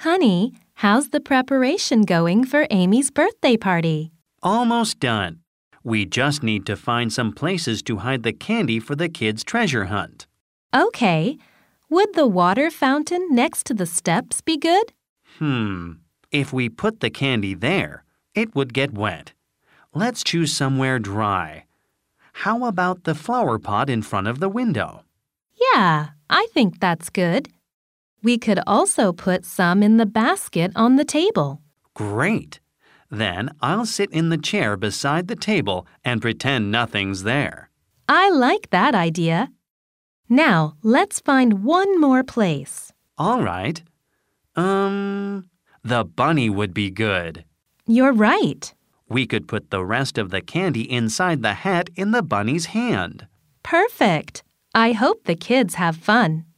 Honey, how's the preparation going for Amy's birthday party? Almost done. We just need to find some places to hide the candy for the kids' treasure hunt. Okay. Would the water fountain next to the steps be good? If we put the candy there, it would get wet. Let's choose somewhere dry. How about the flower pot in front of the window? Yeah, I think that's good. We could also put some in the basket on the table. Great! Then I'll sit in the chair beside the table and pretend nothing's there. I like that idea. Now, let's find one more place. All right. The bunny would be good. You're right. We could put the rest of the candy inside the hat in the bunny's hand. Perfect. I hope the kids have fun.